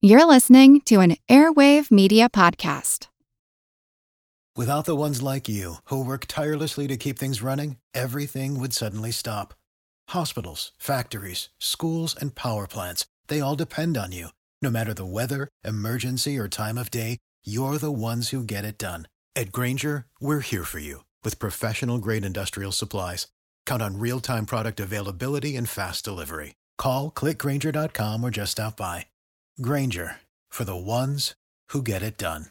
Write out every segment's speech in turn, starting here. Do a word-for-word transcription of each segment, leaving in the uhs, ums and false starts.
You're listening to an Airwave Media Podcast. Without the ones like you, who work tirelessly to keep things running, everything would suddenly stop. Hospitals, factories, schools, and power plants, they all depend on you. No matter the weather, emergency, or time of day, you're the ones who get it done. At Grainger, we're here for you with professional-grade industrial supplies. Count on real-time product availability and fast delivery. Call, click Grainger dot com, or just stop by. Grainger, for the ones who get it done.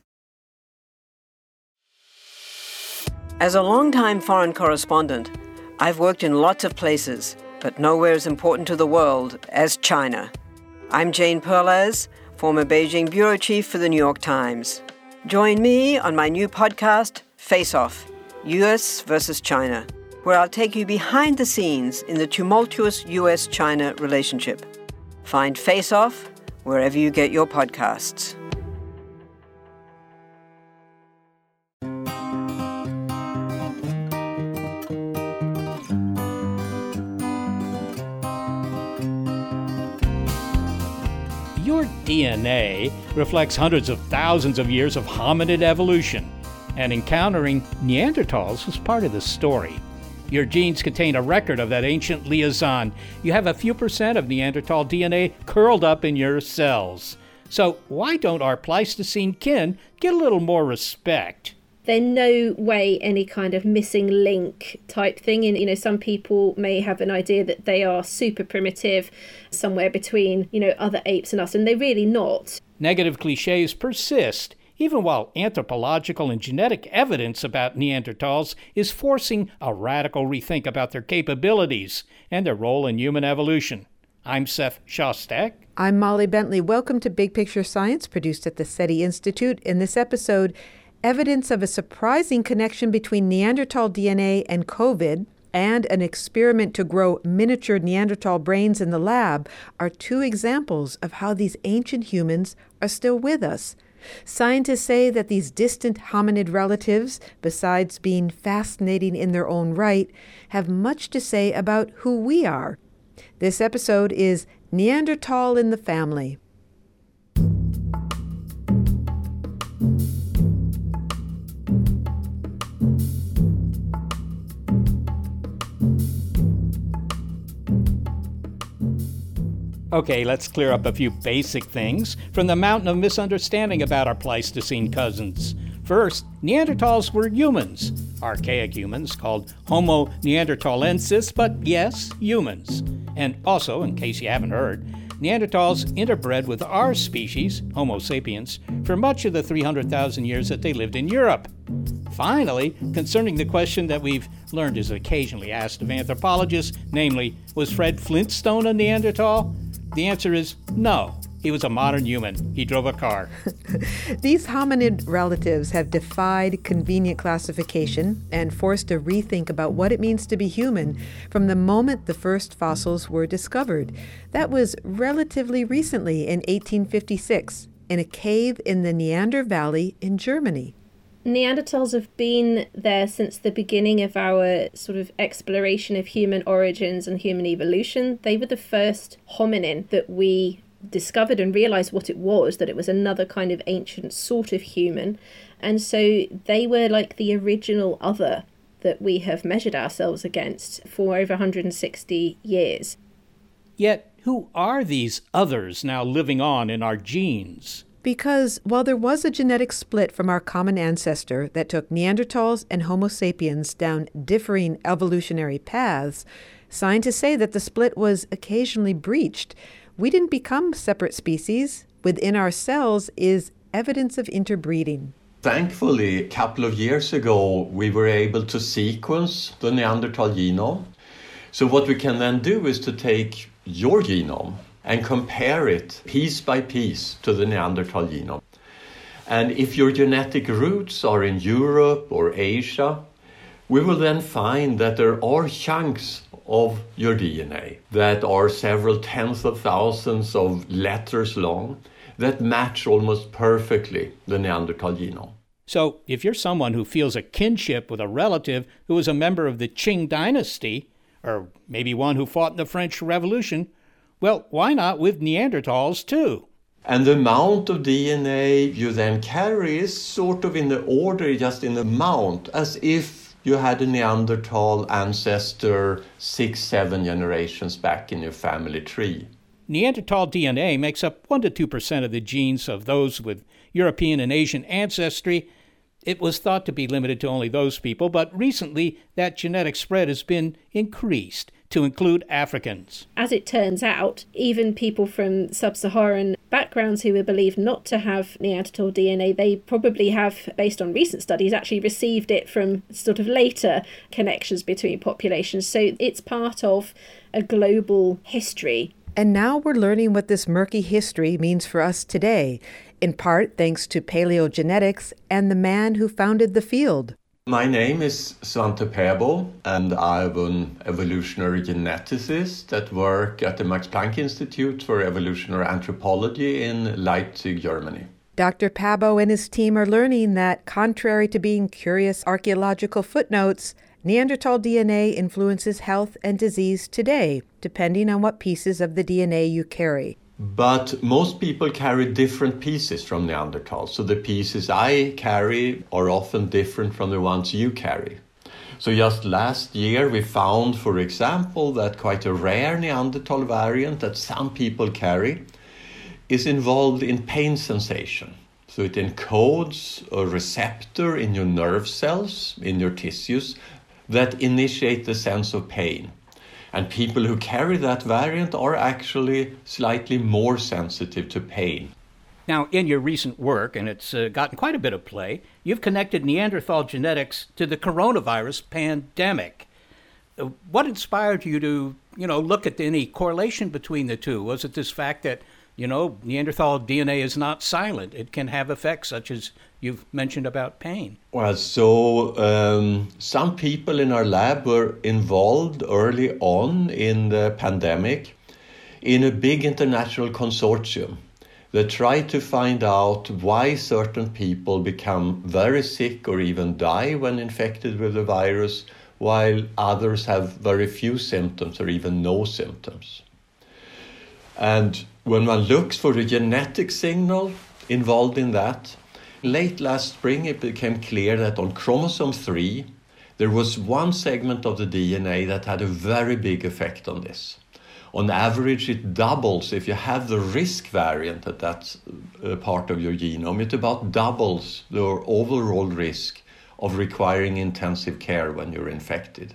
As a longtime foreign correspondent, I've worked in lots of places, but nowhere as important to the world as China. I'm Jane Perlez, former Beijing bureau chief for the New York Times. Join me on my new podcast, Face Off, U S versus China, where I'll take you behind the scenes in the tumultuous U S China relationship. Find Face Off wherever you get your podcasts. Your D N A reflects hundreds of thousands of years of hominid evolution, and encountering Neanderthals was part of the story. Your genes contain a record of that ancient liaison. You have a few percent of Neanderthal D N A curled up in your cells. So why don't our Pleistocene kin get a little more respect? They're no way any kind of missing link type thing. And, you know, some people may have an idea that they are super primitive, somewhere between, you know, other apes and us, and they're really not. Negative cliches persist, even while anthropological and genetic evidence about Neanderthals is forcing a radical rethink about their capabilities and their role in human evolution. I'm Seth Shostak. I'm Molly Bentley. Welcome to Big Picture Science, produced at the SETI Institute. In this episode, evidence of a surprising connection between Neanderthal D N A and COVID and an experiment to grow miniature Neanderthal brains in the lab are two examples of how these ancient humans are still with us. Scientists say that these distant hominid relatives, besides being fascinating in their own right, have much to say about who we are. This episode is Neanderthal in the Family. Okay, let's clear up a few basic things from the mountain of misunderstanding about our Pleistocene cousins. First, Neanderthals were humans, archaic humans called Homo neanderthalensis, but yes, humans. And also, in case you haven't heard, Neanderthals interbred with our species, Homo sapiens, for much of the three hundred thousand years that they lived in Europe. Finally, concerning the question that we've learned is occasionally asked of anthropologists, namely, was Fred Flintstone a Neanderthal? The answer is no. He was a modern human. He drove a car. These hominid relatives have defied convenient classification and forced a rethink about what it means to be human from the moment the first fossils were discovered. That was relatively recently in eighteen fifty-six in a cave in the Neander Valley in Germany. Neanderthals have been there since the beginning of our sort of exploration of human origins and human evolution. They were the first hominin that we discovered and realized what it was, that it was another kind of ancient sort of human. And so they were like the original other that we have measured ourselves against for over one hundred sixty years. Yet, who are these others now living on in our genes? Because while there was a genetic split from our common ancestor that took Neanderthals and Homo sapiens down differing evolutionary paths, scientists say that the split was occasionally breached. We didn't become separate species. Within our cells is evidence of interbreeding. Thankfully, a couple of years ago, we were able to sequence the Neanderthal genome. So what we can then do is to take your genome and compare it piece by piece to the Neanderthal genome. And if your genetic roots are in Europe or Asia, we will then find that there are chunks of your D N A that are several tens of thousands of letters long that match almost perfectly the Neanderthal genome. So if you're someone who feels a kinship with a relative who was a member of the Qing dynasty, or maybe one who fought in the French Revolution, well, why not with Neanderthals too? And the amount of D N A you then carry is sort of in the order, just in the amount, as if you had a Neanderthal ancestor six, seven generations back in your family tree. Neanderthal D N A makes up one to two percent of the genes of those with European and Asian ancestry. It was thought to be limited to only those people, but recently that genetic spread has been increased to include Africans. As it turns out, even people from sub-Saharan backgrounds who were believed not to have Neanderthal D N A, they probably have, based on recent studies, actually received it from sort of later connections between populations. So it's part of a global history. And now we're learning what this murky history means for us today, in part thanks to paleogenetics and the man who founded the field. My name is Svante Pääbo, and I'm an evolutionary geneticist that work at the Max Planck Institute for Evolutionary Anthropology in Leipzig, Germany. Doctor Pääbo and his team are learning that, contrary to being curious archaeological footnotes, Neanderthal D N A influences health and disease today, depending on what pieces of the D N A you carry. But most people carry different pieces from Neanderthals. So the pieces I carry are often different from the ones you carry. So just last year we found, for example, that quite a rare Neanderthal variant that some people carry is involved in pain sensation. So it encodes a receptor in your nerve cells, in your tissues, that initiate the sense of pain. And people who carry that variant are actually slightly more sensitive to pain. Now, in your recent work, and it's uh, gotten quite a bit of play, you've connected Neanderthal genetics to the coronavirus pandemic. Uh, what inspired you to, you know, look at any correlation between the two? Was it this fact that, you know, Neanderthal D N A is not silent? It can have effects such as you've mentioned about pain. Well, so um, some people in our lab were involved early on in the pandemic in a big international consortium that tried to find out why certain people become very sick or even die when infected with the virus, while others have very few symptoms or even no symptoms. And when one looks for a genetic signal involved in that, late last spring it became clear that on chromosome three, there was one segment of the D N A that had a very big effect on this. On average, it doubles if you have the risk variant at that uh, part of your genome. It about doubles the overall risk of requiring intensive care when you're infected.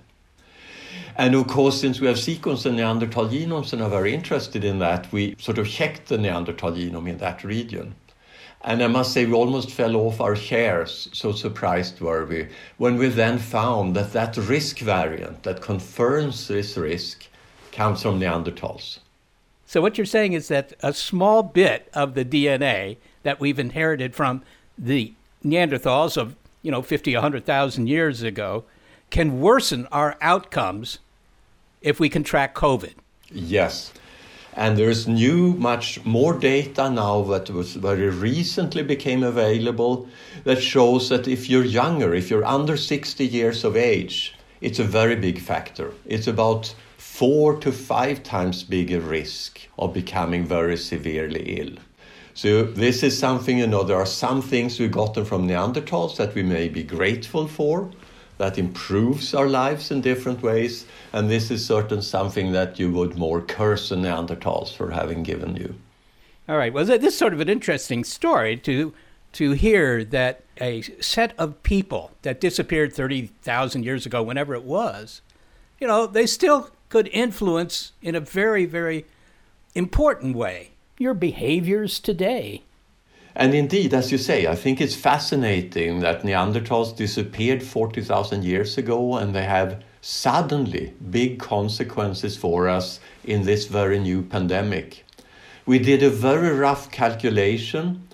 And of course, since we have sequenced the Neanderthal genomes and are very interested in that, we sort of checked the Neanderthal genome in that region. And I must say, we almost fell off our chairs, so surprised were we, when we then found that that risk variant that confirms this risk comes from Neanderthals. So what you're saying is that a small bit of the D N A that we've inherited from the Neanderthals of, you know, fifty, one hundred thousand years ago can worsen our outcomes if we contract COVID. Yes. And there's new, much more data now that was very recently became available that shows that if you're younger, if you're under sixty years of age, it's a very big factor. It's about four to five times bigger risk of becoming very severely ill. So this is something, you know, there are some things we've gotten from Neanderthals that we may be grateful for, that improves our lives in different ways. And this is certain something that you would more curse the Neanderthals for having given you. All right. Well, this is sort of an interesting story to to hear that a set of people that disappeared thirty thousand years ago, whenever it was, you know, they still could influence in a very, very important way your behaviors today. And indeed, as you say, I think it's fascinating that Neanderthals disappeared forty thousand years ago and they have suddenly big consequences for us in this very new pandemic. We did a very rough calculation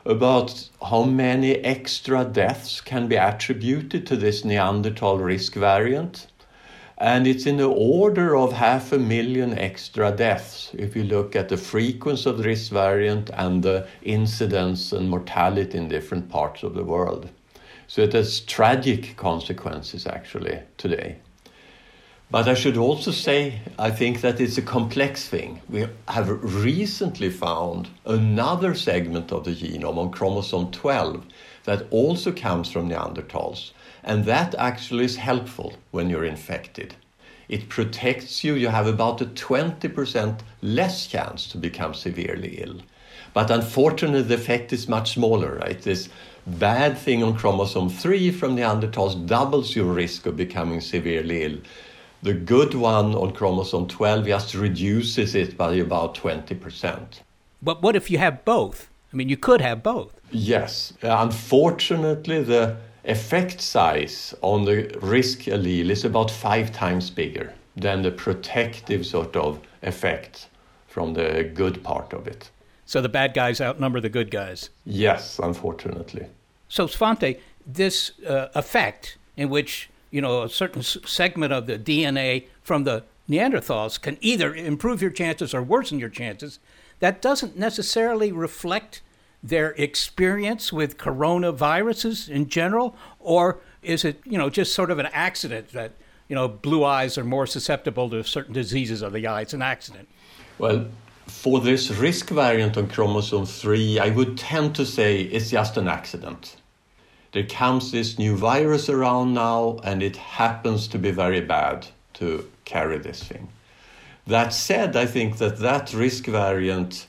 about how many extra deaths can be attributed to this Neanderthal risk variant. And it's in the order of half a million extra deaths if you look at the frequency of the risk variant and the incidence and mortality in different parts of the world. So it has tragic consequences actually today. But I should also say, I think that it's a complex thing. We have recently found another segment of the genome on chromosome twelve that also comes from Neanderthals. And that actually is helpful when you're infected. It protects you. You have about a twenty percent less chance to become severely ill. But unfortunately, the effect is much smaller, right? This bad thing on chromosome three from Neanderthals doubles your risk of becoming severely ill. The good one on chromosome twelve just reduces it by about twenty percent. But what if you have both? I mean, you could have both. Yes. Unfortunately, the effect size on the risk allele is about five times bigger than the protective sort of effect from the good part of it. So the bad guys outnumber the good guys? Yes, unfortunately. So Svante, this uh, effect in which, you know, a certain s- segment of the D N A from the Neanderthals can either improve your chances or worsen your chances, that doesn't necessarily reflect their experience with coronaviruses in general, or is it, you know, just sort of an accident that, you know, blue eyes are more susceptible to certain diseases of the eye? It's an accident. Well, for this risk variant on chromosome three, I would tend to say it's just an accident. There comes this new virus around now, and it happens to be very bad to carry this thing. That said, I think that that risk variant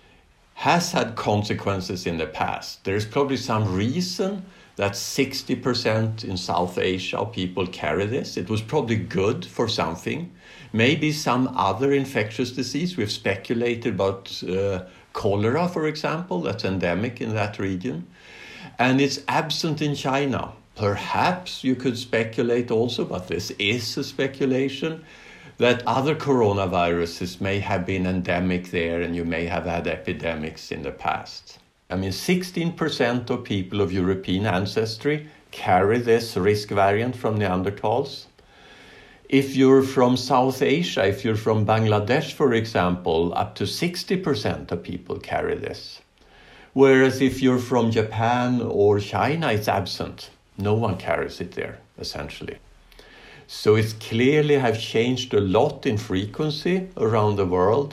has had consequences in the past. There's probably some reason that sixty percent in South Asia of people carry this. It was probably good for something. Maybe some other infectious disease. We've speculated about uh, cholera, for example, that's endemic in that region. And it's absent in China. Perhaps you could speculate also, but this is a speculation, that other coronaviruses may have been endemic there and you may have had epidemics in the past. I mean, sixteen percent of people of European ancestry carry this risk variant from Neanderthals. If you're from South Asia, if you're from Bangladesh, for example, up to sixty percent of people carry this. Whereas if you're from Japan or China, it's absent. No one carries it there, essentially. So it's clearly have changed a lot in frequency around the world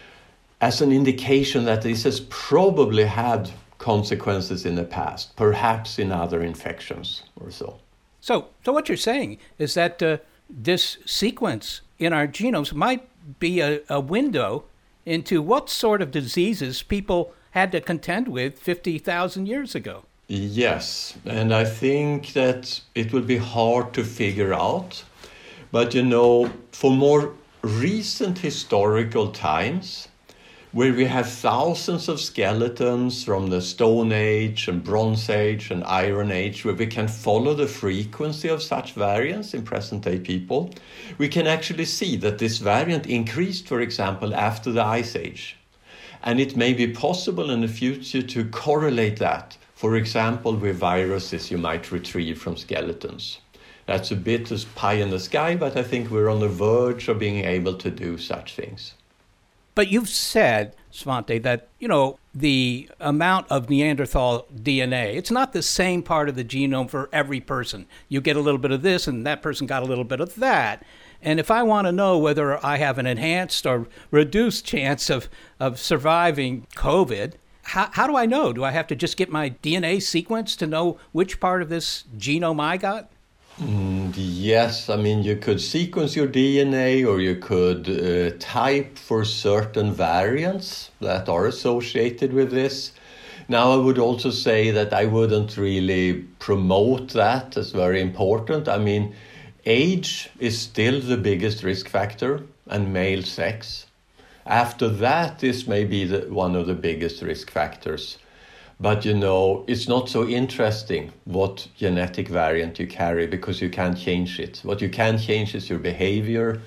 as an indication that this has probably had consequences in the past, perhaps in other infections or so. So, so what you're saying is that uh, this sequence in our genomes might be a, a window into what sort of diseases people had to contend with fifty thousand years ago. Yes, and I think that it will be hard to figure out. But, you know, for more recent historical times, where we have thousands of skeletons from the Stone Age and Bronze Age and Iron Age, where we can follow the frequency of such variants in present-day people, we can actually see that this variant increased, for example, after the Ice Age. And it may be possible in the future to correlate that, for example, with viruses you might retrieve from skeletons. That's a bit as pie in the sky, but I think we're on the verge of being able to do such things. But you've said, Svante, that, you know, the amount of Neanderthal D N A, it's not the same part of the genome for every person. You get a little bit of this and that person got a little bit of that. And if I want to know whether I have an enhanced or reduced chance of, of surviving COVID, how, how do I know? Do I have to just get my D N A sequence to know which part of this genome I got? Mm, yes, I mean, you could sequence your D N A, or you could uh, type for certain variants that are associated with this. Now, I would also say that I wouldn't really promote that as very important. I mean, age is still the biggest risk factor, and male sex. After that, this may be the, one of the biggest risk factors. But, you know, it's not so interesting what genetic variant you carry because you can't change it. What you can change is your behavior.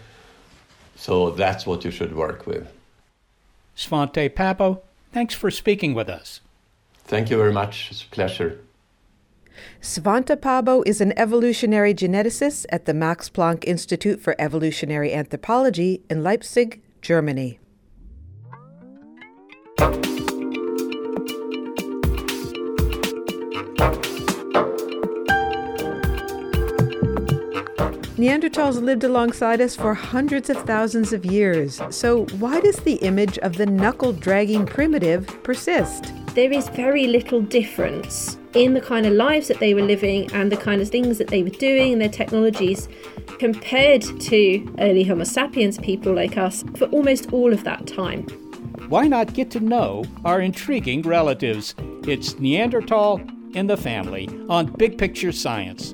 So that's what you should work with. Svante Pääbo, thanks for speaking with us. Thank you very much. It's a pleasure. Svante Pääbo is an evolutionary geneticist at the Max Planck Institute for Evolutionary Anthropology in Leipzig, Germany. Neanderthals lived alongside us for hundreds of thousands of years. So why does the image of the knuckle-dragging primitive persist? There is very little difference in the kind of lives that they were living and the kind of things that they were doing and their technologies compared to early Homo sapiens people like us for almost all of that time. Why not get to know our intriguing relatives? It's Neanderthal in the Family on Big Picture Science.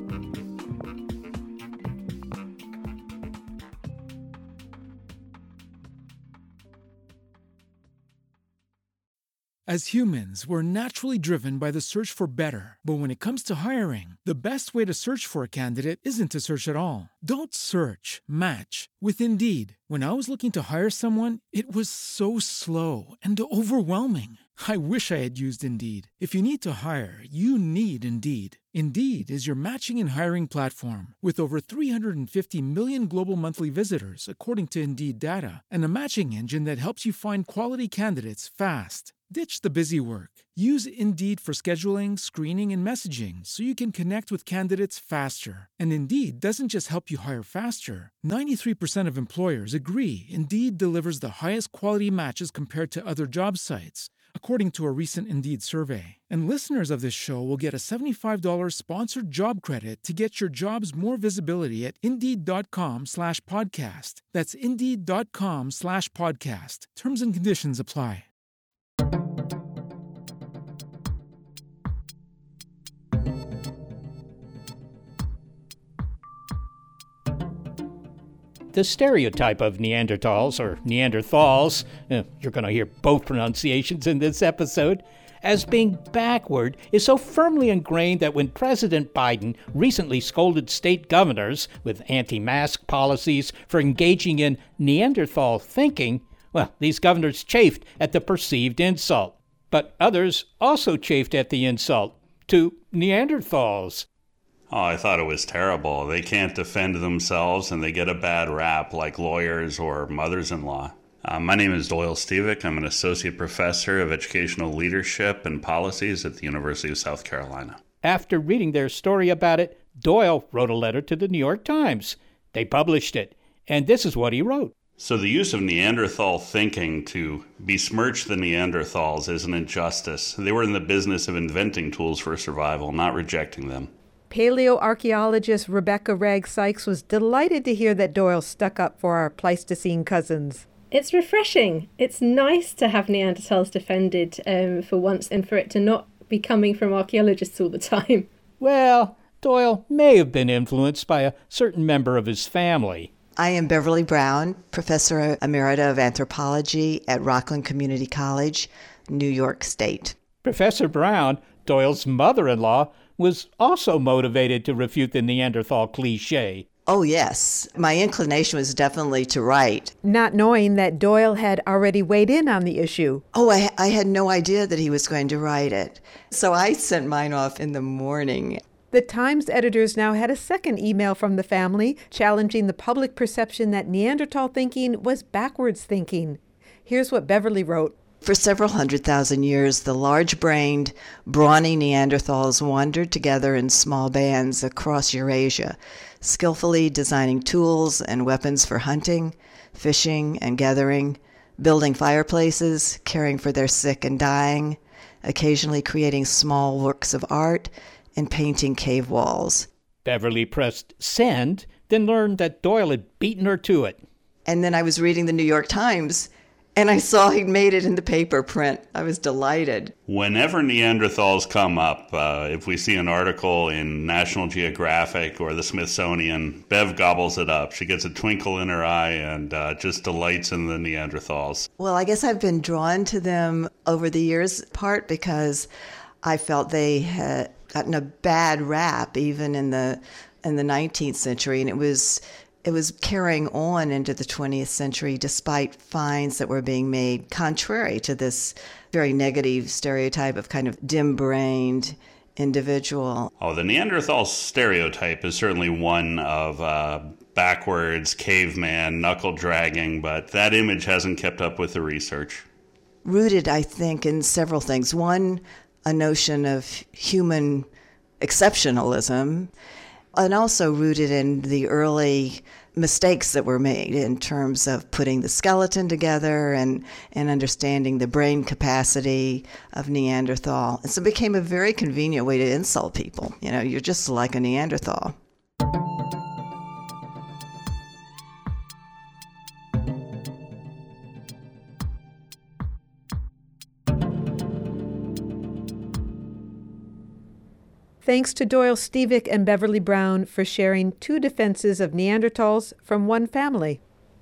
As humans, we're naturally driven by the search for better. But when it comes to hiring, the best way to search for a candidate isn't to search at all. Don't search, match with Indeed. When I was looking to hire someone, it was so slow and overwhelming. I wish I had used Indeed. If you need to hire, you need Indeed. Indeed is your matching and hiring platform with over three hundred fifty million global monthly visitors, according to Indeed data, and a matching engine that helps you find quality candidates fast. Ditch the busy work. Use Indeed for scheduling, screening, and messaging so you can connect with candidates faster. And Indeed doesn't just help you hire faster. ninety-three percent of employers agree Indeed delivers the highest quality matches compared to other job sites, according to a recent Indeed survey. And listeners of this show will get a seventy-five dollars sponsored job credit to get your jobs more visibility at Indeed.com slash podcast. That's Indeed.com slash podcast. Terms and conditions apply. The stereotype of Neanderthals, or Neanderthals, uh, you're going to hear both pronunciations in this episode, as being backward is so firmly ingrained that when President Biden recently scolded state governors with anti-mask policies for engaging in Neanderthal thinking, well, these governors chafed at the perceived insult. But others also chafed at the insult to Neanderthals. Oh, I thought it was terrible. They can't defend themselves and they get a bad rap like lawyers or mothers-in-law. Uh, my name is Doyle Stevick. I'm an associate professor of educational leadership and policies at the University of South Carolina. After reading their story about it, Doyle wrote a letter to the New York Times. They published it, and this is what he wrote. So the use of Neanderthal thinking to besmirch the Neanderthals is an injustice. They were in the business of inventing tools for survival, not rejecting them. Paleoarchaeologist Rebecca Ragg Sykes was delighted to hear that Doyle stuck up for our Pleistocene cousins. It's refreshing. It's nice to have Neanderthals defended um, for once and for it to not be coming from archaeologists all the time. Well, Doyle may have been influenced by a certain member of his family. I am Beverly Brown, Professor Emerita of Anthropology at Rockland Community College, New York State. Professor Brown, Doyle's mother-in-law, was also motivated to refute the Neanderthal cliché. Oh, yes. My inclination was definitely to write. Not knowing that Doyle had already weighed in on the issue. Oh, I, I had no idea that he was going to write it. So I sent mine off in the morning. The Times editors now had a second email from the family challenging the public perception that Neanderthal thinking was backwards thinking. Here's what Beverly wrote. For several hundred thousand years, the large-brained, brawny Neanderthals wandered together in small bands across Eurasia, skillfully designing tools and weapons for hunting, fishing, and gathering, building fireplaces, caring for their sick and dying, occasionally creating small works of art, and painting cave walls. Beverly pressed send, then learned that Doyle had beaten her to it. And then I was reading the New York Times, and I saw he'd made it in the paper print. I was delighted. Whenever Neanderthals come up, uh, if we see an article in National Geographic or the Smithsonian, Bev gobbles it up. She gets a twinkle in her eye and uh, just delights in the Neanderthals. Well, I guess I've been drawn to them over the years, part because I felt they had gotten a bad rap even in the in the nineteenth century, and it was it was carrying on into the twentieth century despite finds that were being made contrary to this very negative stereotype of kind of dim-brained individual. Oh, the Neanderthal stereotype is certainly one of uh, backwards, caveman, knuckle-dragging, but that image hasn't kept up with the research. Rooted, I think, in several things. One, a notion of human exceptionalism, And also rooted in the early mistakes that were made in terms of putting the skeleton together and, and understanding the brain capacity of Neanderthal. And so it became a very convenient way to insult people. You know, you're just like a Neanderthal. Thanks to Doyle Stevick and Beverly Brown for sharing two defenses of Neanderthals from one family.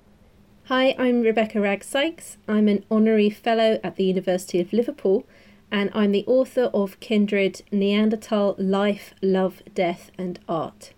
Hi, I'm Rebecca Ragg-Sykes. I'm an honorary fellow at the University of Liverpool, and I'm the author of Kindred: Neanderthal Life, Love, Death and Art.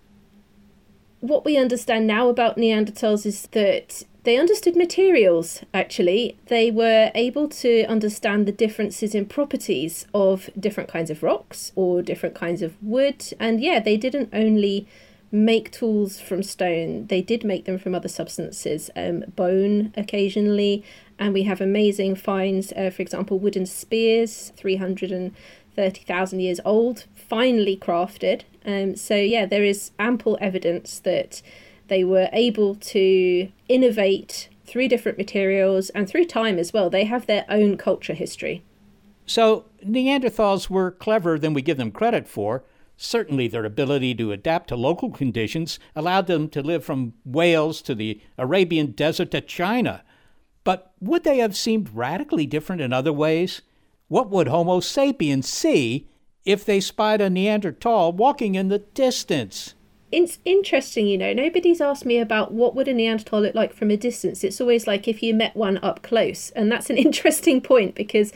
What we understand now about Neanderthals is that they understood materials, actually. They were able to understand the differences in properties of different kinds of rocks or different kinds of wood. And yeah, they didn't only make tools from stone, they did make them from other substances, um, bone occasionally. And we have amazing finds, uh, for example, wooden spears, three hundred thirty thousand years old, finely crafted. Um, so yeah, there is ample evidence that they were able to innovate through different materials and through time as well. They have their own culture history. So Neanderthals were cleverer than we give them credit for. Certainly their ability to adapt to local conditions allowed them to live from Wales to the Arabian desert to China. But would they have seemed radically different in other ways? What would Homo sapiens see if they spied a Neanderthal walking in the distance? It's interesting, you know, nobody's asked me about what would a Neanderthal look like from a distance. It's always like if you met one up close. And that's an interesting point, because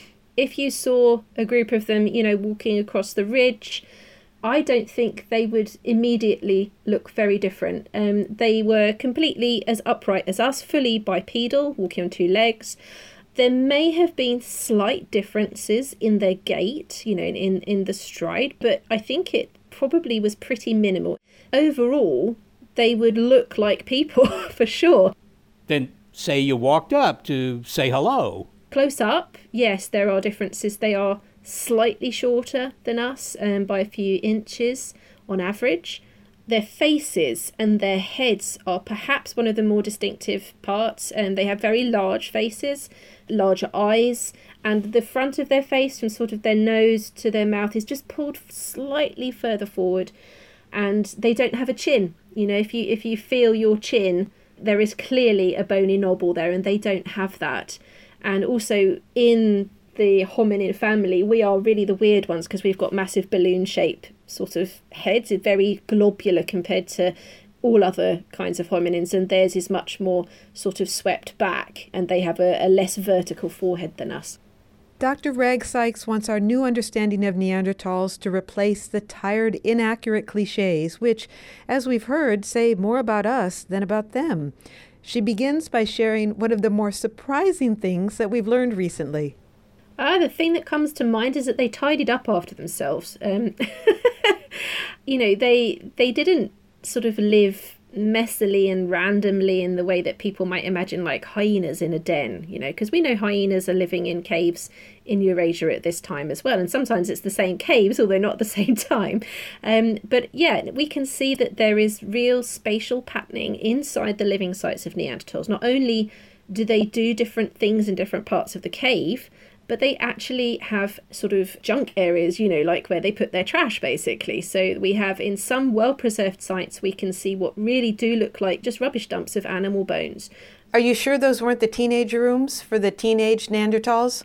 if you saw a group of them, you know, walking across the ridge, I don't think they would immediately look very different. Um, they were completely as upright as us, fully bipedal, walking on two legs. There may have been slight differences in their gait, you know, in, in the stride, but I think it probably was pretty minimal. Overall, they would look like people for sure. Then say you walked up to say hello. Close up, yes, there are differences. They are slightly shorter than us um, by a few inches on average. Their faces and their heads are perhaps one of the more distinctive parts. And um, they have very large faces, larger eyes, and the front of their face, from sort of their nose to their mouth, is just pulled slightly further forward. And they don't have a chin. You know, if you if you feel your chin, there is clearly a bony knobble there, and they don't have that. And also in the hominin family, we are really the weird ones because we've got massive balloon-shaped sort of heads, very globular compared to all other kinds of hominins, and theirs is much more sort of swept back, and they have a, a less vertical forehead than us. Doctor Ragg-Sykes wants our new understanding of Neanderthals to replace the tired, inaccurate cliches, which, as we've heard, say more about us than about them. She begins by sharing one of the more surprising things that we've learned recently. Ah, the thing that comes to mind is that they tidied up after themselves. Um, you know, they they didn't sort of live messily and randomly in the way that people might imagine, like hyenas in a den, you know, because we know hyenas are living in caves in Eurasia at this time as well. And sometimes it's the same caves, although not at the same time. Um, but yeah, we can see that there is real spatial patterning inside the living sites of Neanderthals. Not only do they do different things in different parts of the cave, but they actually have sort of junk areas, you know, like where they put their trash, basically. So we have, in some well-preserved sites, we can see what really do look like just rubbish dumps of animal bones. Are you sure those weren't the teenage rooms for the teenage Neanderthals?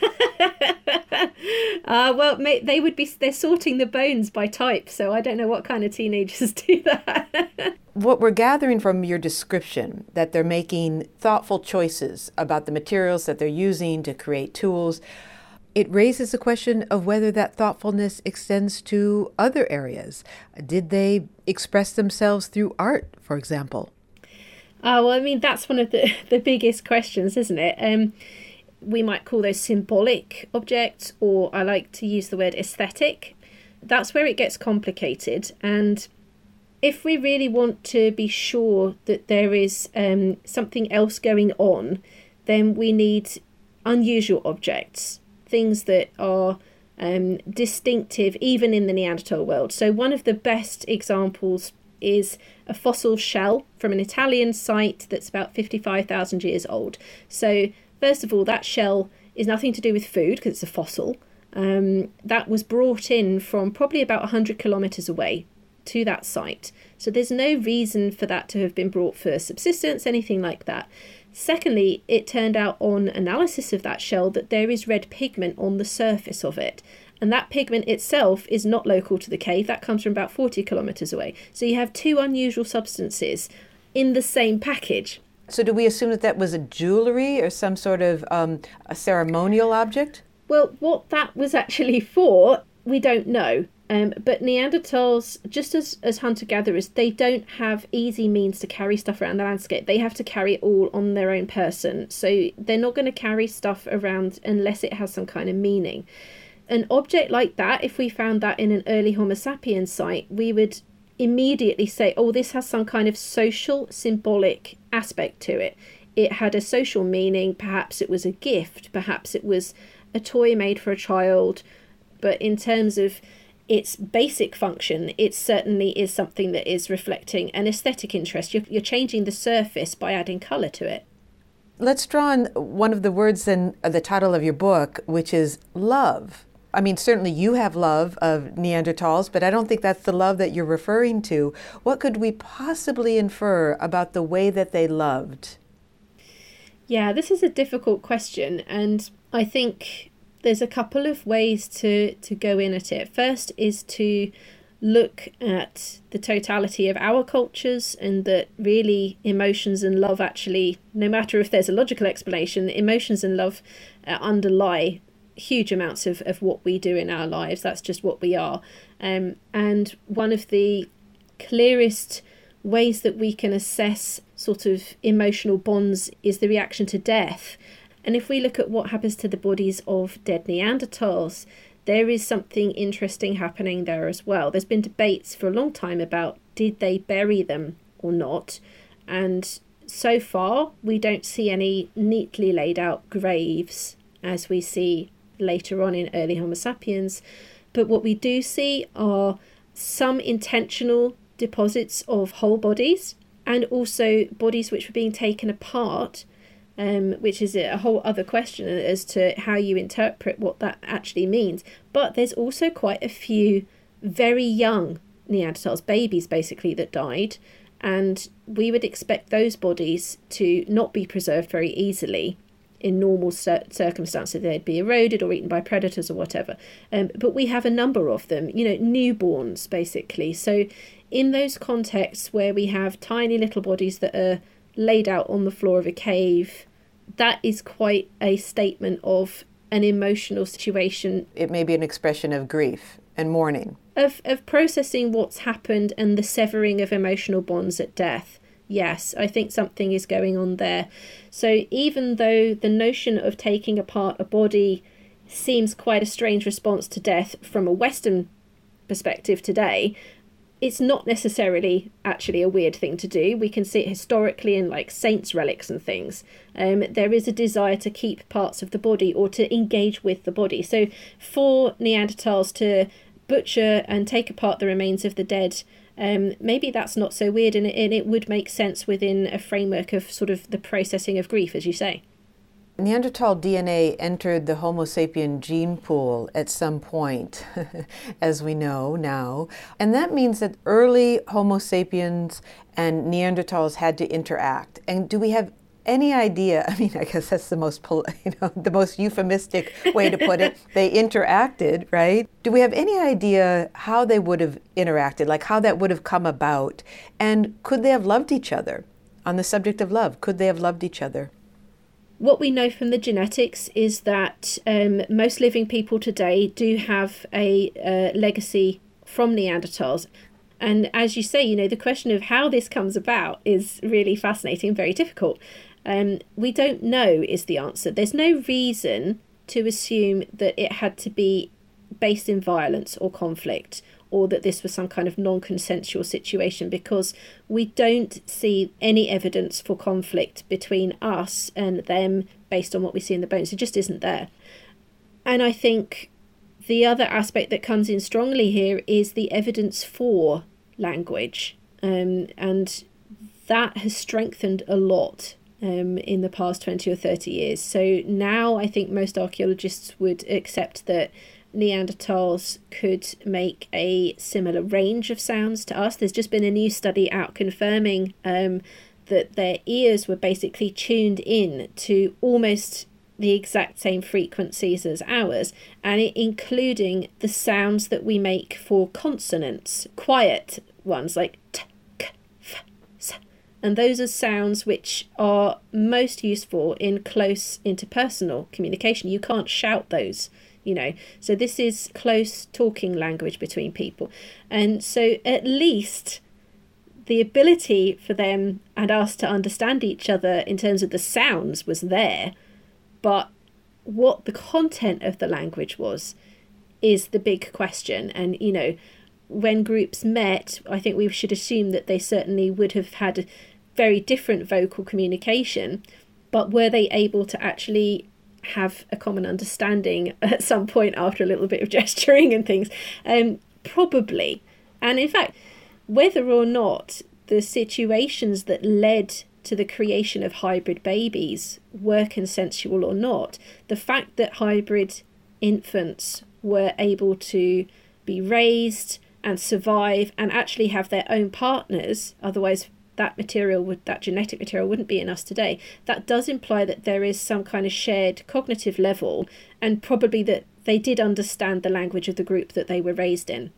uh, well, may, they would be, they're sorting the bones by type, so I don't know what kind of teenagers do that. What we're gathering from your description, that they're making thoughtful choices about the materials that they're using to create tools, it raises the question of whether that thoughtfulness extends to other areas. Did they express themselves through art, for example? Uh, well, I mean, that's one of the, the biggest questions, isn't it? Um, we might call those symbolic objects, or I like to use the word aesthetic. That's where it gets complicated. And if we really want to be sure that there is um, something else going on, then we need unusual objects, things that are um, distinctive even in the Neanderthal world. So one of the best examples is a fossil shell from an Italian site that's about fifty-five thousand years old. So first of all, that shell is nothing to do with food because it's a fossil. Um, that was brought in from probably about one hundred kilometres away to that site. So there's no reason for that to have been brought for subsistence, anything like that. Secondly, it turned out on analysis of that shell that there is red pigment on the surface of it. And that pigment itself is not local to the cave. That comes from about forty kilometres away. So you have two unusual substances in the same package. So do we assume that that was a jewelry or some sort of um, a ceremonial object? Well, what that was actually for, we don't know. Um, but Neanderthals, just as, as hunter-gatherers, they don't have easy means to carry stuff around the landscape. They have to carry it all on their own person. So they're not going to carry stuff around unless it has some kind of meaning. An object like that, if we found that in an early Homo sapiens site, we would immediately say, oh, this has some kind of social, symbolic aspect to it. It had a social meaning. Perhaps it was a gift. Perhaps it was a toy made for a child. But in terms of its basic function, it certainly is something that is reflecting an aesthetic interest. You're, you're changing the surface by adding colour to it. Let's draw on one of the words in the title of your book, which is love. I mean, certainly you have love of Neanderthals, but I don't think that's the love that you're referring to. What could we possibly infer about the way that they loved? Yeah, this is a difficult question, and I think there's a couple of ways to, to go in at it. First is to look at the totality of our cultures, and that really emotions and love actually, no matter if there's a logical explanation, emotions and love uh, underlie huge amounts of, of what we do in our lives. That's just what we are. Um, and one of the clearest ways that we can assess sort of emotional bonds is the reaction to death. And if we look at what happens to the bodies of dead Neanderthals, there is something interesting happening there as well. There's been debates for a long time about did they bury them or not. And so far, we don't see any neatly laid out graves as we see later on in early Homo sapiens. But what we do see are some intentional deposits of whole bodies, and also bodies which were being taken apart, um, which is a whole other question as to how you interpret what that actually means. But there's also quite a few very young Neanderthals, babies basically, that died, and we would expect those bodies to not be preserved very easily in normal cir- circumstances. They'd be eroded or eaten by predators or whatever. Um, but we have a number of them, you know, newborns basically. So in those contexts where we have tiny little bodies that are laid out on the floor of a cave, that is quite a statement of an emotional situation. It may be an expression of grief and mourning. Of, of processing what's happened and the severing of emotional bonds at death. Yes, I think something is going on there. So even though the notion of taking apart a body seems quite a strange response to death from a Western perspective today, it's not necessarily actually a weird thing to do. We can see it historically in like saints' relics and things. Um, there is a desire to keep parts of the body or to engage with the body. So for Neanderthals to butcher and take apart the remains of the dead, um, maybe that's not so weird, and it, and it would make sense within a framework of sort of the processing of grief, as you say. Neanderthal D N A entered the Homo sapien gene pool at some point, as we know now. And that means that early Homo sapiens and Neanderthals had to interact. And do we have any idea, I mean, I guess that's the most, you know, the most euphemistic way to put it. They interacted, right? Do we have any idea how they would have interacted, like how that would have come about? And could they have loved each other? On the subject of love, could they have loved each other? What we know from the genetics is that um, most living people today do have a uh, legacy from Neanderthals. And as you say, you know, the question of how this comes about is really fascinating and very difficult. Um, we don't know is the answer. There's no reason to assume that it had to be based in violence or conflict, or that this was some kind of non-consensual situation, because we don't see any evidence for conflict between us and them based on what we see in the bones. It just isn't there. And I think the other aspect that comes in strongly here is the evidence for language. Um, and that has strengthened a lot um, in the past twenty or thirty years. So now I think most archaeologists would accept that Neanderthals could make a similar range of sounds to us. There's just been a new study out confirming um, that their ears were basically tuned in to almost the exact same frequencies as ours, and it, including the sounds that we make for consonants, quiet ones like t, k, f, s. And those are sounds which are most useful in close interpersonal communication. You can't shout those, you know. So this is close talking language between people. And so at least the ability for them and us to understand each other in terms of the sounds was there. But what the content of the language was is the big question. And, you know, when groups met, I think we should assume that they certainly would have had very different vocal communication, but were they able to actually have a common understanding at some point after a little bit of gesturing and things? Um, probably. And in fact, whether or not the situations that led to the creation of hybrid babies were consensual or not, the fact that hybrid infants were able to be raised and survive and actually have their own partners, otherwise that material would that genetic material wouldn't be in us today, that does imply that there is some kind of shared cognitive level, and probably that they did understand the language of the group that they were raised in.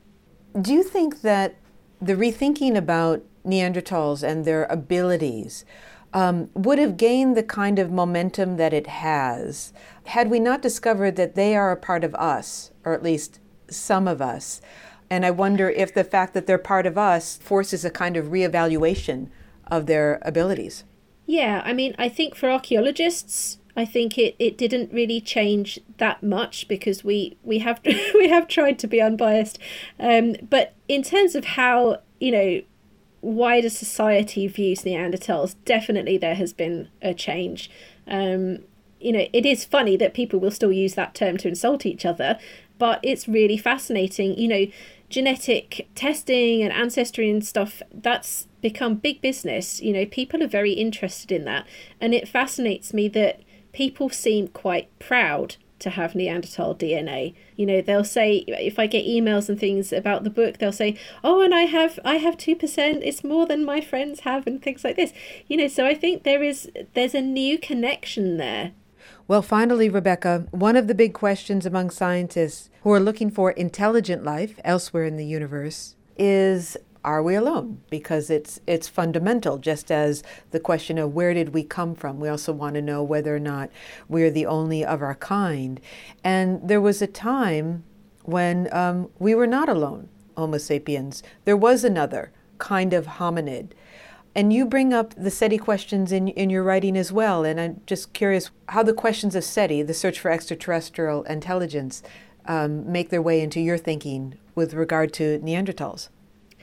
Do you think that the rethinking about Neanderthals and their abilities um, would have gained the kind of momentum that it has had we not discovered that they are a part of us, or at least some of us? And I wonder if the fact that they're part of us forces a kind of reevaluation of their abilities. Yeah, I mean, I think for archaeologists, I think it, it didn't really change that much because we, we have we have tried to be unbiased. Um, but in terms of how, you know, wider society views Neanderthals, definitely there has been a change. Um, you know, it is funny that people will still use that term to insult each other, but it's really fascinating. You know, genetic testing and ancestry and stuff, that's become big business. You know, people are very interested in that. And it fascinates me that people seem quite proud to have Neanderthal D N A. You know, they'll say, if I get emails and things about the book, they'll say, oh, and I have I have two percent, it's more than my friends have, and things like this. You know, so I think there is there's a new connection there. Well, finally, Rebecca, one of the big questions among scientists who are looking for intelligent life elsewhere in the universe is, are we alone? Because it's it's fundamental, just as the question of where did we come from. We also want to know whether or not we're the only of our kind. And there was a time when um, we were not alone, Homo sapiens. There was another kind of hominid. And you bring up the SETI questions in, in your writing as well. And I'm just curious how the questions of SETI, the search for extraterrestrial intelligence, um, make their way into your thinking with regard to Neanderthals.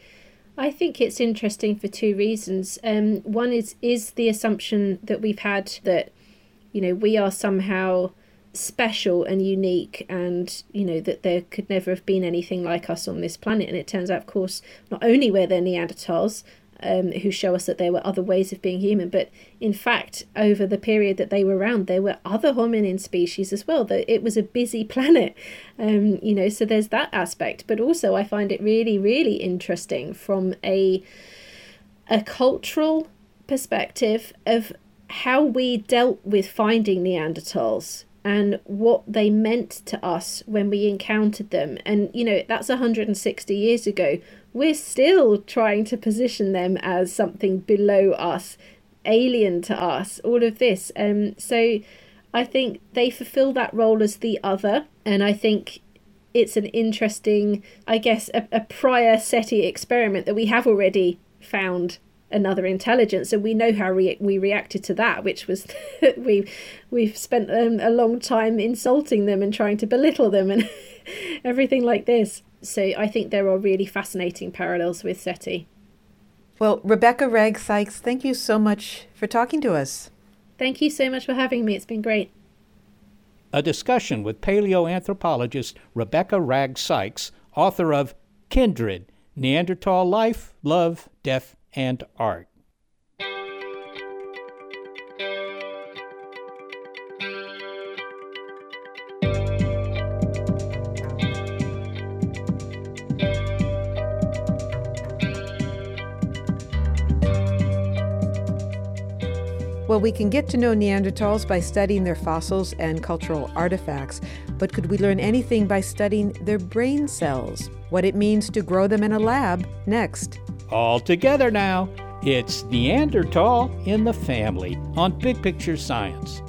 I think it's interesting for two reasons. Um, one is is the assumption that we've had that, you know, we are somehow special and unique, and, you know, that there could never have been anything like us on this planet. And it turns out, of course, not only were there Neanderthals, Um, who show us that there were other ways of being human, but in fact, over the period that they were around, there were other hominin species as well. That it was a busy planet, um, you know. So there's that aspect, but also I find it really, really interesting from a a cultural perspective of how we dealt with finding Neanderthals and what they meant to us when we encountered them. And, you know, that's one hundred sixty years ago. We're still trying to position them as something below us, alien to us, all of this. Um, so I think they fulfill that role as the other. And I think it's an interesting, I guess, a, a prior SETI experiment that we have already found another intelligence, and we know how re- we reacted to that, which was that we we've spent um, a long time insulting them and trying to belittle them and everything like this. So I think there are really fascinating parallels with SETI. Well, Rebecca Wragg Sykes, thank you so much for talking to us. Thank you so much for having me. It's been great. a discussion with paleoanthropologist Rebecca Ragg Sykes, author of Kindred, Neanderthal Life, Love, Death, and Art. Well, we can get to know Neanderthals by studying their fossils and cultural artifacts, but could we learn anything by studying their brain cells? What it means to grow them in a lab, next. All together now, it's Neanderthal in the Family on Big Picture Science.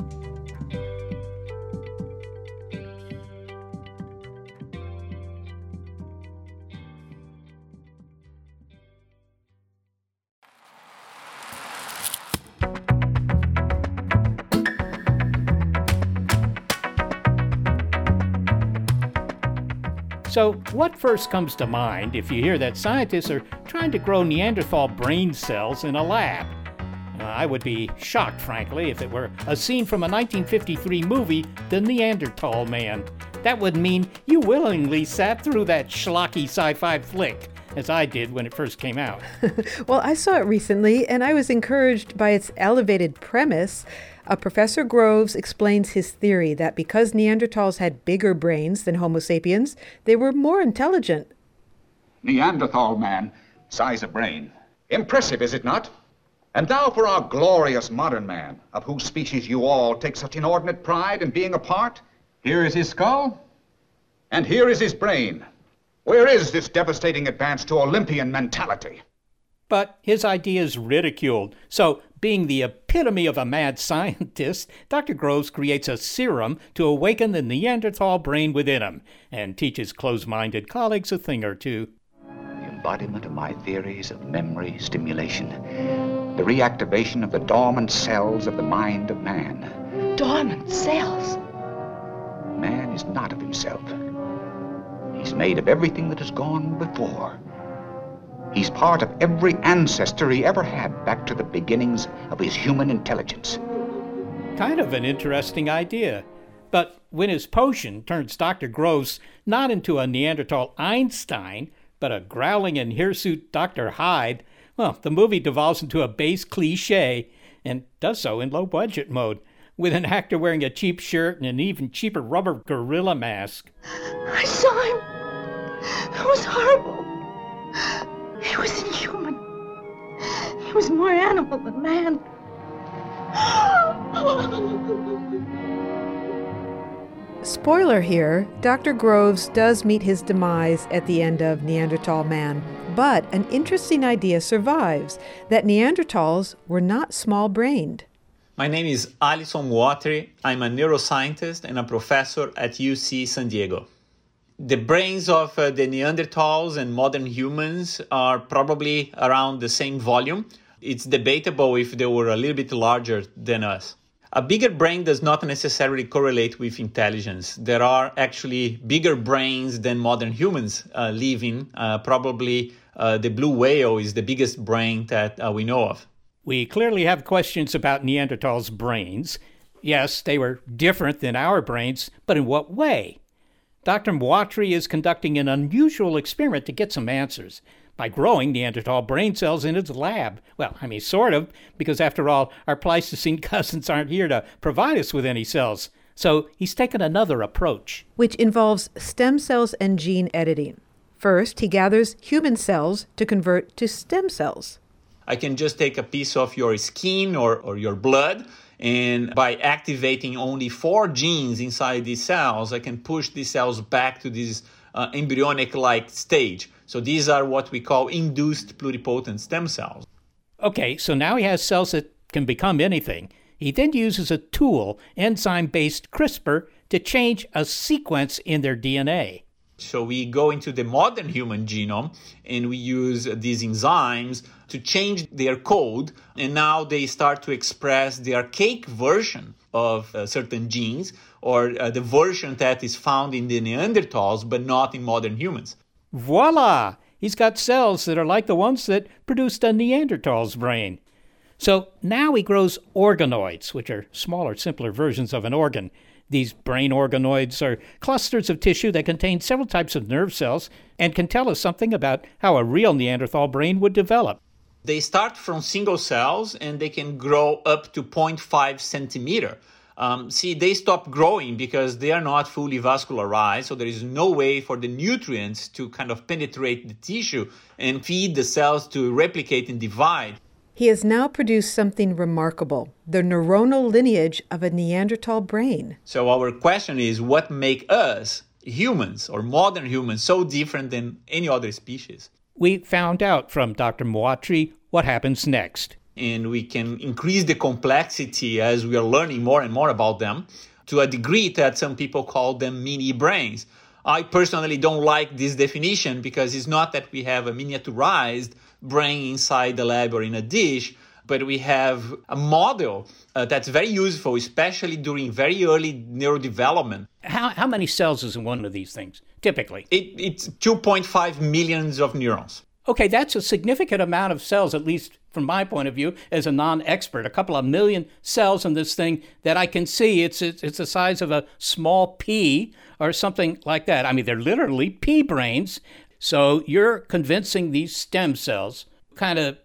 So, what first comes to mind if you hear that scientists are trying to grow Neanderthal brain cells in a lab? Uh, I would be shocked, frankly, if it were a scene from a nineteen fifty-three movie, The Neanderthal Man. That would mean you willingly sat through that schlocky sci-fi flick, as I did when it first came out. Well, I saw it recently, and I was encouraged by its elevated premise. Uh, Professor Groves explains his theory that because Neanderthals had bigger brains than Homo sapiens, they were more intelligent. Neanderthal man, size of brain. Impressive, is it not? And now for our glorious modern man, of whose species you all take such inordinate pride in being a part. Here is his skull, and here is his brain. Where is this devastating advance to Olympian mentality? But his idea is ridiculed. So, being the epitome of a mad scientist, Doctor Groves creates a serum to awaken the Neanderthal brain within him and teaches close-minded colleagues a thing or two. The embodiment of my theories of memory stimulation. The reactivation of the dormant cells of the mind of man. Dormant cells? Man is not of himself. He's made of everything that has gone before. He's part of every ancestor he ever had back to the beginnings of his human intelligence. Kind of an interesting idea. But when his potion turns Doctor Groves not into a Neanderthal Einstein, but a growling and hirsute Doctor Hyde, well, the movie devolves into a base cliche, and does so in low-budget mode, with an actor wearing a cheap shirt and an even cheaper rubber gorilla mask. I saw him. It was horrible. He was inhuman. He was more animal than man. Spoiler here, Doctor Groves does meet his demise at the end of Neanderthal Man. But an interesting idea survives, that Neanderthals were not small-brained. My name is Alison Watry. I'm a neuroscientist and a professor at U C San Diego. The brains of uh, the Neanderthals and modern humans are probably around the same volume. It's debatable if they were a little bit larger than us. A bigger brain does not necessarily correlate with intelligence. There are actually bigger brains than modern humans uh, living. Uh, probably uh, the blue whale is the biggest brain that uh, we know of. We clearly have questions about Neanderthals' brains. Yes, they were different than our brains, but in what way? Doctor Watry is conducting an unusual experiment to get some answers by growing Neanderthal brain cells in his lab. Well, I mean, sort of, because after all, our Pleistocene cousins aren't here to provide us with any cells. So he's taken another approach, which involves stem cells and gene editing. First, he gathers human cells to convert to stem cells. I can just take a piece of your skin or, or your blood, and by activating only four genes inside these cells, I can push these cells back to this uh, embryonic-like stage. So these are what we call induced pluripotent stem cells. Okay, so now he has cells that can become anything. He then uses a tool, enzyme-based CRISPR, to change a sequence in their D N A. So we go into the modern human genome and we use these enzymes to change their code, and now they start to express the archaic version of uh, certain genes, or uh, the version that is found in the Neanderthals but not in modern humans. Voila! He's got cells that are like the ones that produced a Neanderthal's brain. So now he grows organoids, which are smaller, simpler versions of an organ. These brain organoids are clusters of tissue that contain several types of nerve cells and can tell us something about how a real Neanderthal brain would develop. They start from single cells and they can grow up to zero point five centimeter. Um, see, they stop growing because they are not fully vascularized, so there is no way for the nutrients to kind of penetrate the tissue and feed the cells to replicate and divide. He has now produced something remarkable, the neuronal lineage of a Neanderthal brain. So our question is, what makes us, humans, or modern humans, so different than any other species? We found out from Doctor Moatri what happens next. And we can increase the complexity as we are learning more and more about them to a degree that some people call them mini brains. I personally don't like this definition because it's not that we have a miniaturized brain inside the lab or in a dish, but we have a model uh, that's very useful, especially during very early neurodevelopment. How, how many cells is in one of these things, typically? It, it's two point five millions of neurons. Okay, that's a significant amount of cells, at least from my point of view, as a non-expert. A couple of million cells in this thing that I can see. It's it's, it's the size of a small pea or something like that. I mean, they're literally pea brains. So you're convincing these stem cells, kind of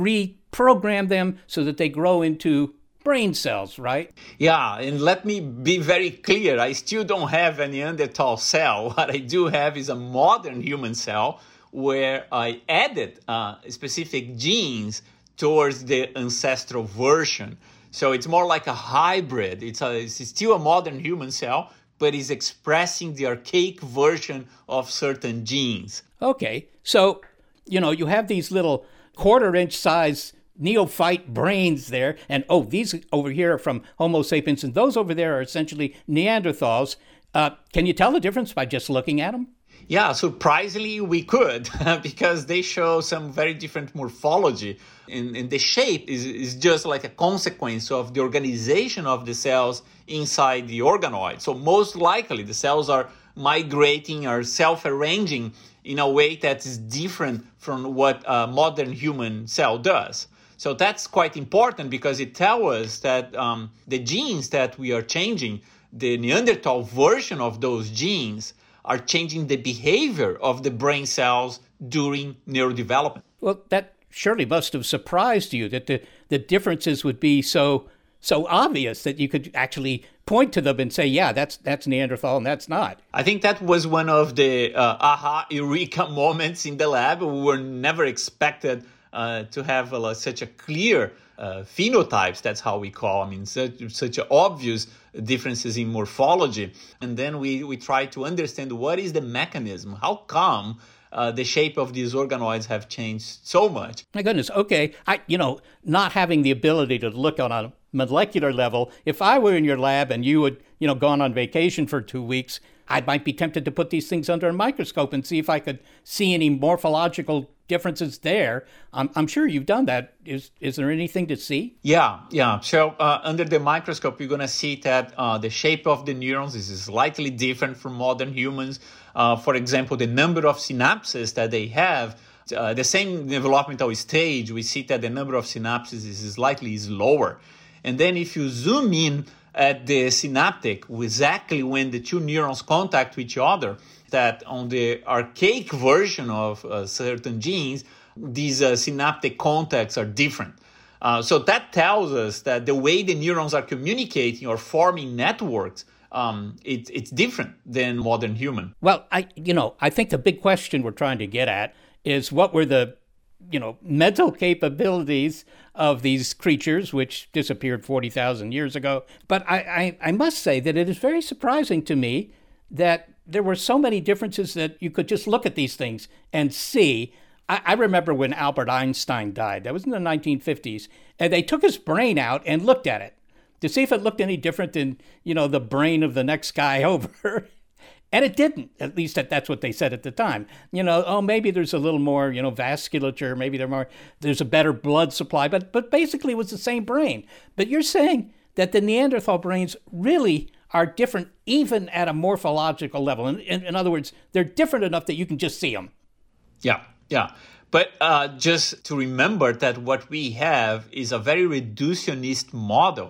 reprogram them so that they grow into brain cells, right? Yeah, and let me be very clear. I still don't have a Neanderthal cell. What I do have is a modern human cell where I added uh, specific genes towards the ancestral version. So it's more like a hybrid. It's, a, it's still a modern human cell, but is expressing the archaic version of certain genes. Okay, so, you know, you have these little quarter-inch size neophyte brains there, and oh, these over here are from Homo sapiens, and those over there are essentially Neanderthals. Uh, can you tell the difference by just looking at them? Yeah, surprisingly, we could, because they show some very different morphology. And, and the shape is, is just like a consequence of the organization of the cells inside the organoid. So most likely, the cells are migrating or self-arranging in a way that is different from what a modern human cell does. So that's quite important because it tells us that um, the genes that we are changing, the Neanderthal version of those genes, are changing the behavior of the brain cells during neurodevelopment. Well, that surely must have surprised you that the, the differences would be so so obvious that you could actually point to them and say, yeah, that's that's Neanderthal and that's not. I think that was one of the uh, aha, eureka moments in the lab. We were never expected uh, to have uh, such a clear uh, phenotypes. That's how we call, I mean, such, such obvious differences in morphology. And then we, we try to understand what is the mechanism, how come uh, the shape of these organoids have changed so much. My goodness, okay. I, you know, not having the ability to look on a molecular level, if I were in your lab and you had, you know, gone on vacation for two weeks, I might be tempted to put these things under a microscope and see if I could see any morphological differences there. I'm, I'm sure you've done that. Is is there anything to see? Yeah, yeah. So uh, under the microscope, you're going to see that uh, the shape of the neurons is slightly different from modern humans. Uh, for example, the number of synapses that they have, uh, the same developmental stage, we see that the number of synapses is slightly is lower. And then if you zoom in at the synaptic, exactly when the two neurons contact with each other, that on the archaic version of uh, certain genes, these uh, synaptic contacts are different. Uh, so that tells us that the way the neurons are communicating or forming networks, um, it, it's different than modern human. Well, I, you know, I think the big question we're trying to get at is what were the, you know, mental capabilities of these creatures, which disappeared forty thousand years ago. But I, I, I must say that it is very surprising to me that there were so many differences that you could just look at these things and see. I, I remember when Albert Einstein died. That was in the nineteen fifties. And they took his brain out and looked at it to see if it looked any different than, you know, the brain of the next guy over. And it didn't. At least that, that's what they said at the time. You know, oh, maybe there's a little more, you know, vasculature. Maybe there more, there's a better blood supply. But but basically it was the same brain. But you're saying that the Neanderthal brains really are different even at a morphological level. In, in, in other words, they're different enough that you can just see them. Yeah, yeah. But uh, just to remember that what we have is a very reductionist model.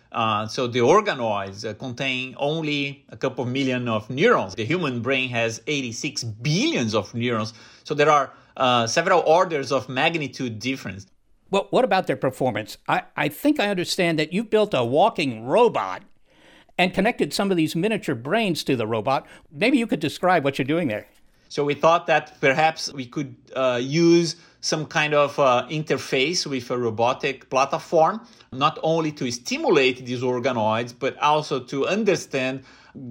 Uh, so the organoids uh, contain only a couple of million of neurons. The human brain has eighty-six billions of neurons. So there are uh, several orders of magnitude difference. Well, what about their performance? I, I think I understand that you've built a walking robot and connected some of these miniature brains to the robot. Maybe you could describe what you're doing there. So we thought that perhaps we could uh, use some kind of uh, interface with a robotic platform, not only to stimulate these organoids, but also to understand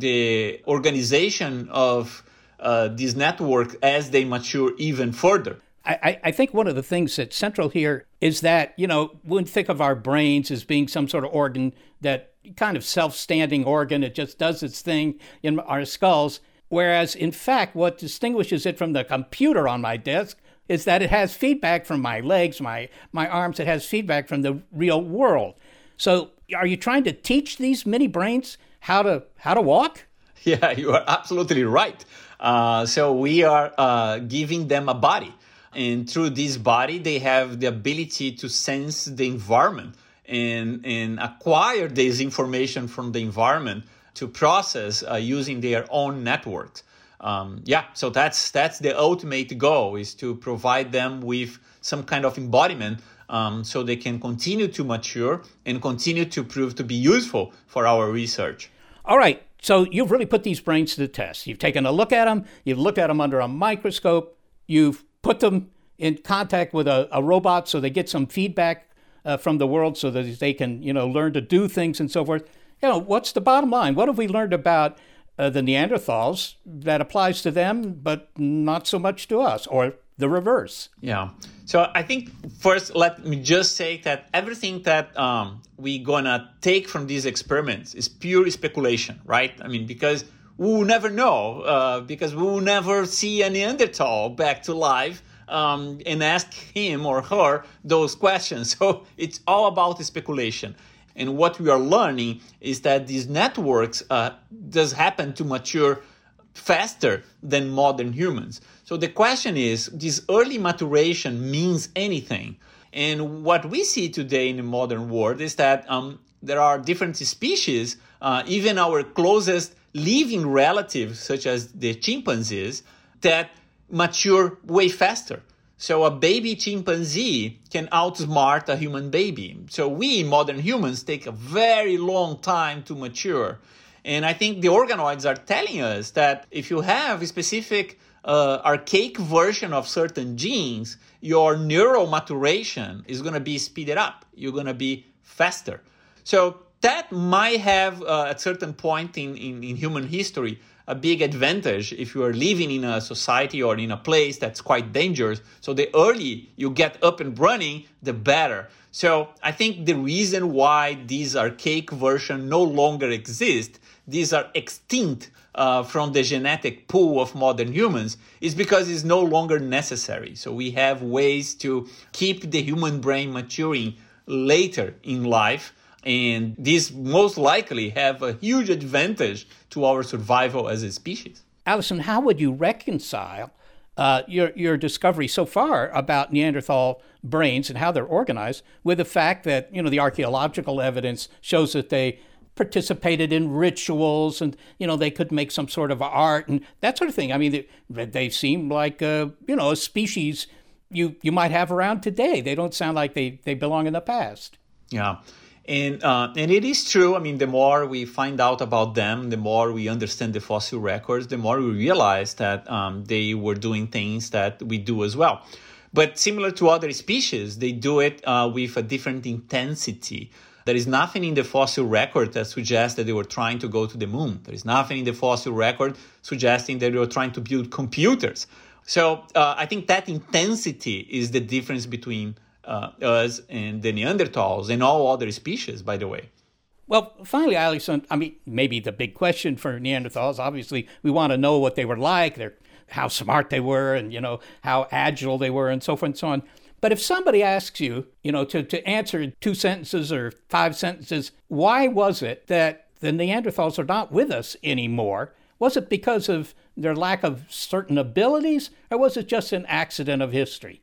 the organization of uh, this network as they mature even further. I, I think one of the things that's central here is that, you know, we think of our brains as being some sort of organ, that kind of self-standing organ. It just does its thing in our skulls. Whereas, in fact, what distinguishes it from the computer on my desk is that it has feedback from my legs, my, my arms. It has feedback from the real world. So are you trying to teach these mini brains how to how to walk? Yeah, you are absolutely right. Uh, so we are uh, giving them a body. And through this body, they have the ability to sense the environment and, and acquire this information from the environment to process uh, using their own networks. Um, yeah, so that's that's the ultimate goal, is to provide them with some kind of embodiment um, so they can continue to mature and continue to prove to be useful for our research. All right, so you've really put these brains to the test. You've taken a look at them, you've looked at them under a microscope, you've put them in contact with a, a robot so they get some feedback uh, from the world so that they can, you know, learn to do things and so forth. You know, what's the bottom line? What have we learned about uh, the Neanderthals that applies to them, but not so much to us, or the reverse? Yeah. So I think first, let me just say that everything that um, we're gonna take from these experiments is pure speculation, right? I mean, because we will never know, uh, because we will never see a Neanderthal back to life um, and ask him or her those questions. So it's all about speculation. And what we are learning is that these networks uh, does happen to mature faster than modern humans. So the question is, this early maturation means anything? And what we see today in the modern world is that um, there are different species, uh, even our closest living relatives, such as the chimpanzees, that mature way faster. So a baby chimpanzee can outsmart a human baby. So we, modern humans, take a very long time to mature. And I think the organoids are telling us that if you have a specific uh, archaic version of certain genes, your neural maturation is going to be speeded up. You're going to be faster. So that might have, uh, at a certain point in, in, in human history, a big advantage if you are living in a society or in a place that's quite dangerous. So the early you get up and running, the better. So I think the reason why these archaic versions no longer exist, these are extinct uh, from the genetic pool of modern humans, is because it's no longer necessary. So we have ways to keep the human brain maturing later in life. And these most likely have a huge advantage to our survival as a species. Alison, how would you reconcile uh, your, your discovery so far about Neanderthal brains and how they're organized with the fact that, you know, the archaeological evidence shows that they participated in rituals and, you know, they could make some sort of art and that sort of thing? I mean, they, they seem like, uh, you know, a species you, you might have around today. They don't sound like they, they belong in the past. Yeah. And uh, and it is true. I mean, the more we find out about them, the more we understand the fossil records, the more we realize that um, they were doing things that we do as well. But similar to other species, they do it uh, with a different intensity. There is nothing in the fossil record that suggests that they were trying to go to the moon. There is nothing in the fossil record suggesting that they were trying to build computers. So uh, I think that intensity is the difference between Uh, us and the Neanderthals and all other species, by the way. Well, finally, Alison, I mean, maybe the big question for Neanderthals, obviously, we want to know what they were like, their, how smart they were, and, you know, how agile they were, and so forth and so on. But if somebody asks you, you know, to, to answer in two sentences or five sentences, why was it that the Neanderthals are not with us anymore? Was it because of their lack of certain abilities, or was it just an accident of history?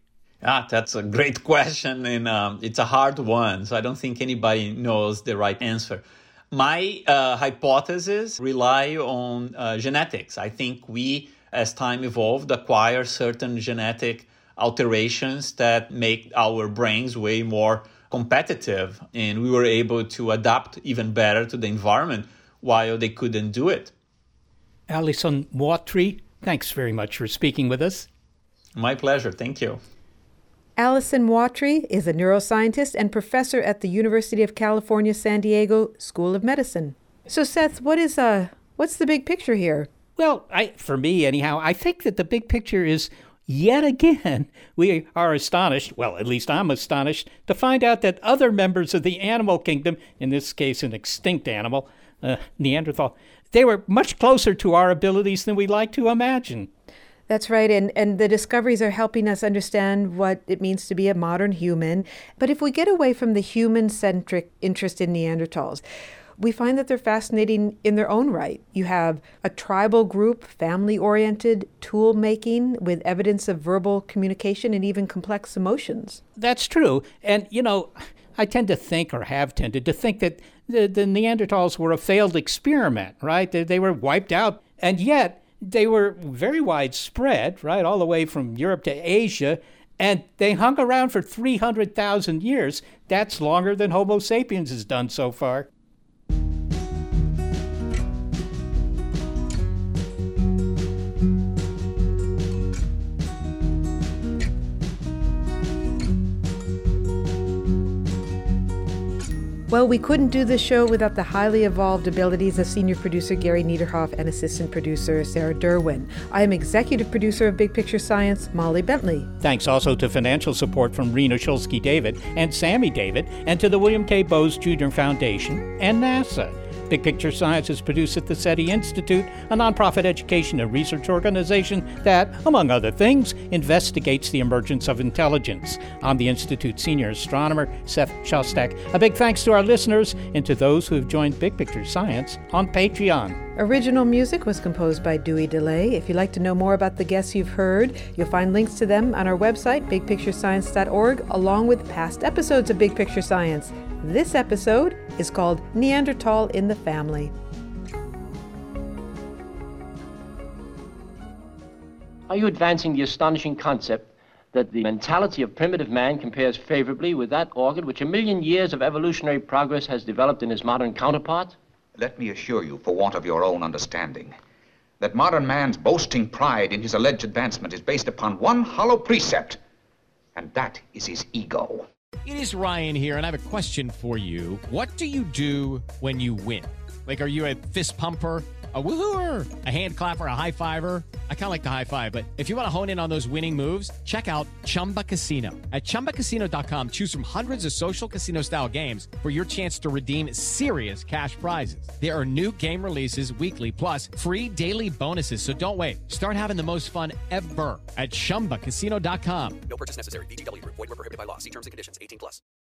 Ah, that's a great question, and um, it's a hard one, so I don't think anybody knows the right answer. My uh, hypothesis rely on uh, genetics. I think we, as time evolved, acquire certain genetic alterations that make our brains way more competitive, and we were able to adapt even better to the environment while they couldn't do it. Alison Moitry, thanks very much for speaking with us. My pleasure. Thank you. Alison Moitry is a neuroscientist and professor at the University of California, San Diego School of Medicine. So, Seth, what is uh, what's the big picture here? Well, I, for me, anyhow, I think that the big picture is, yet again, we are astonished, well, at least I'm astonished, to find out that other members of the animal kingdom, in this case an extinct animal, uh, Neanderthal, they were much closer to our abilities than we like to imagine. That's right, and, and the discoveries are helping us understand what it means to be a modern human. But if we get away from the human-centric interest in Neanderthals, we find that they're fascinating in their own right. You have a tribal group, family-oriented, tool-making, with evidence of verbal communication and even complex emotions. That's true. And, you know, I tend to think, or have tended to think, that the, the Neanderthals were a failed experiment, right? They, they were wiped out, and yet they were very widespread, right, all the way from Europe to Asia, and they hung around for three hundred thousand years. That's longer than Homo sapiens has done so far. Well, we couldn't do this show without the highly evolved abilities of senior producer Gary Niederhoff and assistant producer Sarah Derwin. I am executive producer of Big Picture Science, Molly Bentley. Thanks also to financial support from Rena Shulsky-David and Sammy David, and to the William K. Bowes Junior Foundation and NASA. Big Picture Science is produced at the SETI Institute, a nonprofit education and research organization that, among other things, investigates the emergence of intelligence. I'm the Institute's senior astronomer, Seth Shostak. A big thanks to our listeners and to those who have joined Big Picture Science on Patreon. Original music was composed by Dewey DeLay. If you'd like to know more about the guests you've heard, you'll find links to them on our website, big picture science dot org, along with past episodes of Big Picture Science. This episode is called Neanderthal in the Family. Are you advancing the astonishing concept that the mentality of primitive man compares favorably with that organ which a million years of evolutionary progress has developed in his modern counterpart? Let me assure you, for want of your own understanding, that modern man's boasting pride in his alleged advancement is based upon one hollow precept, and that is his ego. It is Ryan here, and I have a question for you. What do you do when you win? Like, are you a fist pumper, a woo-hooer, a hand clapper, a high-fiver? I kind of like the high-five, but if you want to hone in on those winning moves, check out Chumba Casino. At chumba casino dot com, choose from hundreds of social casino-style games for your chance to redeem serious cash prizes. There are new game releases weekly, plus free daily bonuses, so don't wait. Start having the most fun ever at chumba casino dot com. No purchase necessary. V G W. Void where prohibited by law. See terms and conditions. eighteen plus.